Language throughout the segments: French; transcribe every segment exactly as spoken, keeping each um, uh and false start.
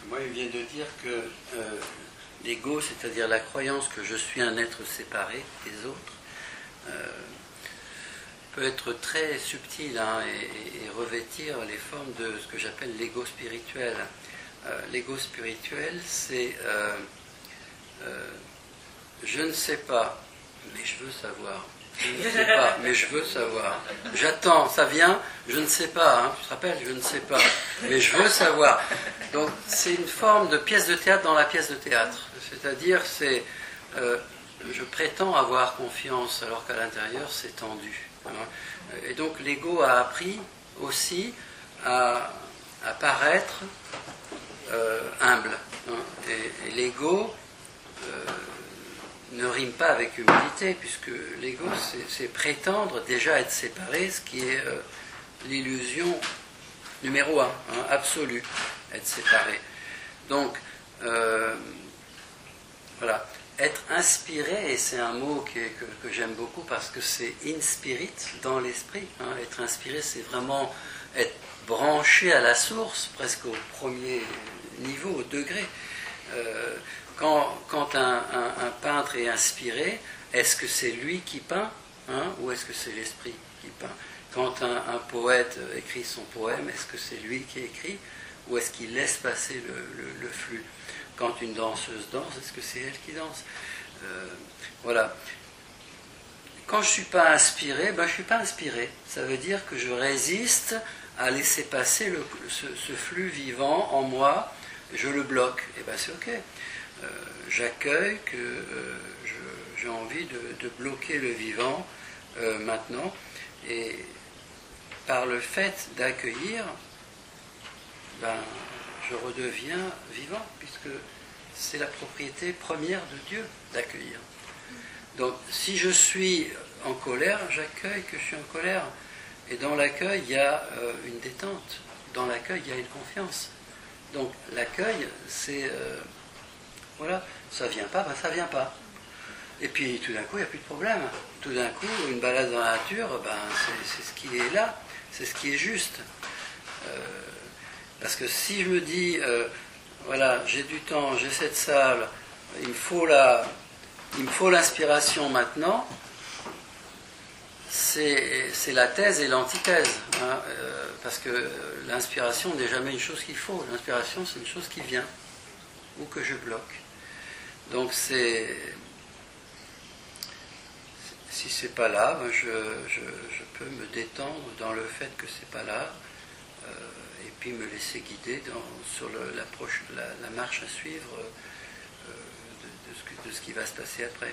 Moi, il vient de dire que euh, l'ego, c'est-à-dire la croyance que je suis un être séparé des autres, euh, peut être très subtil hein, et, et revêtir les formes de ce que j'appelle l'ego spirituel. Euh, l'ego spirituel, c'est euh, euh, je ne sais pas, mais je veux savoir. Je ne sais pas, mais je veux savoir. J'attends, ça vient, je ne sais pas, hein, tu te rappelles, je ne sais pas, mais je veux savoir. Donc c'est une forme de pièce de théâtre dans la pièce de théâtre. C'est-à-dire, c'est, euh, je prétends avoir confiance alors qu'à l'intérieur c'est tendu. Hein. Et donc l'ego a appris aussi à, à paraître euh, humble. Hein. Et, et l'ego euh, ne rime pas avec humilité, puisque l'ego, c'est, c'est prétendre déjà être séparé, ce qui est euh, l'illusion numéro un, hein, absolue, être séparé. Donc, euh, voilà, être inspiré, et c'est un mot qui est, que, que j'aime beaucoup parce que c'est in spirit, dans l'esprit. Hein, être inspiré, c'est vraiment être branché à la source, presque au premier niveau, au degré. Euh, Quand, quand un, un, un peintre est inspiré, est-ce que c'est lui qui peint hein, ou est-ce que c'est l'esprit qui peint? Quand un, un poète écrit son poème, est-ce que c'est lui qui écrit ou est-ce qu'il laisse passer le, le, le flux? Quand une danseuse danse, est-ce que c'est elle qui danse? euh, Voilà. Quand je ne suis pas inspiré, ben je ne suis pas inspiré. Ça veut dire que je résiste à laisser passer le, ce, ce flux vivant en moi, je le bloque. Et bien c'est ok. Euh, j'accueille que euh, je, j'ai envie de, de bloquer le vivant euh, maintenant, et par le fait d'accueillir, ben, je redeviens vivant, puisque c'est la propriété première de Dieu d'accueillir. Donc si je suis en colère, j'accueille que je suis en colère, et dans l'accueil il y a euh, une détente, dans l'accueil il y a une confiance. Donc l'accueil c'est euh, voilà, ça vient pas, ben ça vient pas. Et puis tout d'un coup, il n'y a plus de problème. Tout d'un coup, une balade dans la nature, ben, c'est, c'est ce qui est là, c'est ce qui est juste. Euh, parce que si je me dis, euh, voilà, j'ai du temps, j'ai cette salle, il me faut, la, il me faut l'inspiration maintenant, c'est, c'est la thèse et l'antithèse. Hein, euh, parce que l'inspiration n'est jamais une chose qu'il faut. L'inspiration, c'est une chose qui vient, ou que je bloque. Donc c'est, si c'est pas là, je, je, je peux me détendre dans le fait que c'est pas là, euh, et puis me laisser guider dans, sur le, l'approche, la, la marche à suivre euh, de, de, ce que, de ce qui va se passer après.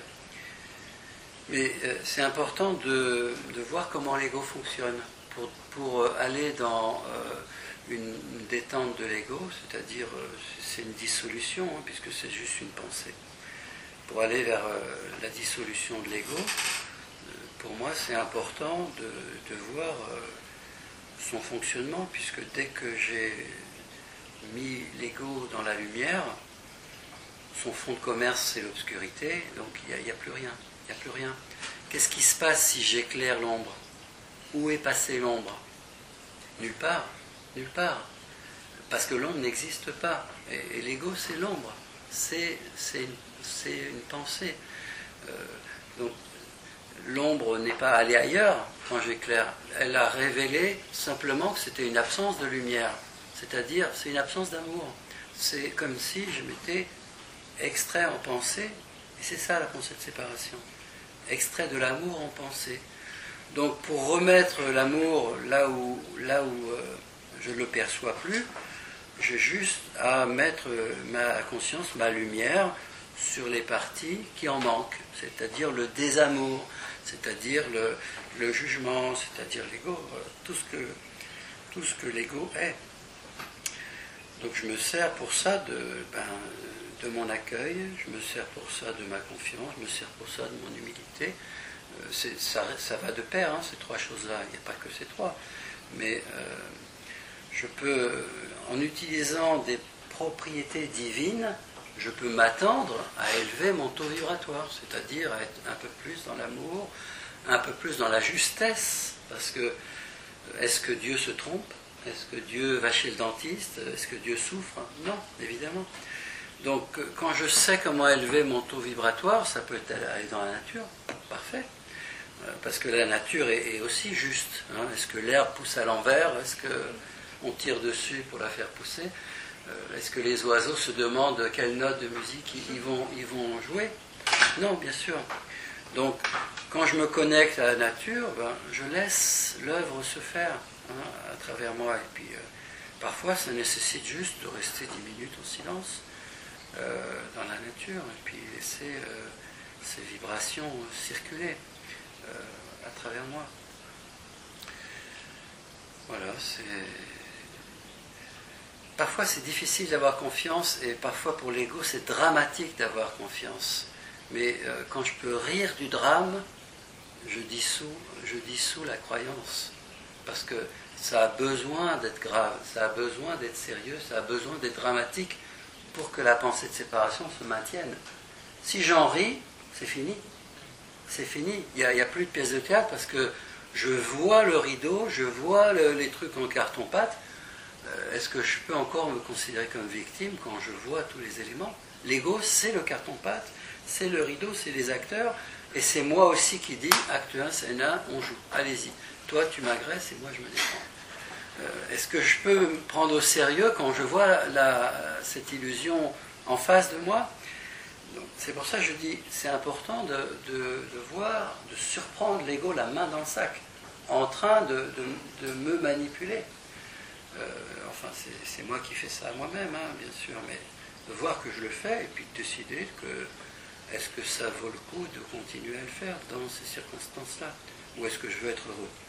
Mais euh, c'est important de, de voir comment l'ego fonctionne pour, pour aller dans euh, une, une détente de l'ego, c'est-à-dire euh, c'est une dissolution, hein, puisque c'est juste une pensée. Pour aller vers euh, la dissolution de l'ego, euh, pour moi c'est important de, de voir euh, son fonctionnement, puisque dès que j'ai mis l'ego dans la lumière, son fond de commerce c'est l'obscurité, donc il n'y a, a plus rien, il n'y a plus rien. Qu'est-ce qui se passe si j'éclaire l'ombre? Où est passée l'ombre? Nulle part, nulle part. Parce que l'ombre n'existe pas. Et, et l'ego, c'est l'ombre. C'est, c'est, une, c'est une pensée. Euh, donc, l'ombre n'est pas allée ailleurs quand j'éclaire. Elle a révélé simplement que c'était une absence de lumière. C'est-à-dire, c'est une absence d'amour. C'est comme si je m'étais extrait en pensée. Et c'est ça la pensée de séparation. Extrait de l'amour en pensée. Donc, pour remettre l'amour là où, là où euh, je ne le perçois plus, j'ai juste à mettre ma conscience, ma lumière, sur les parties qui en manquent, c'est-à-dire le désamour, c'est-à-dire le, le jugement, c'est-à-dire l'ego, tout ce que, tout ce que l'ego est. Donc je me sers pour ça de, ben, de mon accueil, je me sers pour ça de ma confiance, je me sers pour ça de mon humilité. C'est, ça, ça va de pair, hein, ces trois choses-là, il n'y a pas que ces trois. Mais euh, je peux, en utilisant des propriétés divines, je peux m'attendre à élever mon taux vibratoire, c'est-à-dire à être un peu plus dans l'amour, un peu plus dans la justesse, parce que est-ce que Dieu se trompe? Est-ce que Dieu va chez le dentiste? Est-ce que Dieu souffre? Non, évidemment. Donc, quand je sais comment élever mon taux vibratoire, ça peut aller dans la nature, parfait. Parce que la nature est, est aussi juste. Hein. Est-ce que l'herbe pousse à l'envers? Est-ce qu'on tire dessus pour la faire pousser? euh, Est-ce que les oiseaux se demandent quelle note de musique ils vont, ils vont jouer? Non, bien sûr. Donc, quand je me connecte à la nature, ben, je laisse l'œuvre se faire hein, à travers moi. Et puis, euh, parfois, ça nécessite juste de rester dix minutes en silence euh, dans la nature et puis laisser euh, ces vibrations circuler Euh, à travers moi. Voilà, c'est... Parfois c'est difficile d'avoir confiance et parfois pour l'ego c'est dramatique d'avoir confiance. Mais euh, quand je peux rire du drame, je dissous, je dissous la croyance. Parce que ça a besoin d'être grave, ça a besoin d'être sérieux, ça a besoin d'être dramatique pour que la pensée de séparation se maintienne. Si j'en ris, c'est fini. C'est fini, il n'y a, a plus de pièce de théâtre parce que je vois le rideau, je vois le, les trucs en carton-pâte. Euh, est-ce que je peux encore me considérer comme victime quand je vois tous les éléments? L'ego, c'est le carton-pâte, c'est le rideau, c'est les acteurs, et c'est moi aussi qui dis, acte un, scène un, on joue, allez-y. Toi, tu m'agresses et moi, je me défends. Euh, est-ce que je peux me prendre au sérieux quand je vois la, cette illusion en face de moi? C'est pour ça que je dis, c'est important de, de, de voir, de surprendre l'ego la main dans le sac, en train de, de, de me manipuler. Euh, enfin, c'est moi qui fais ça à moi-même, hein, bien sûr, mais de voir que je le fais et puis de décider que est-ce que ça vaut le coup de continuer à le faire dans ces circonstances-là, ou est-ce que je veux être heureux.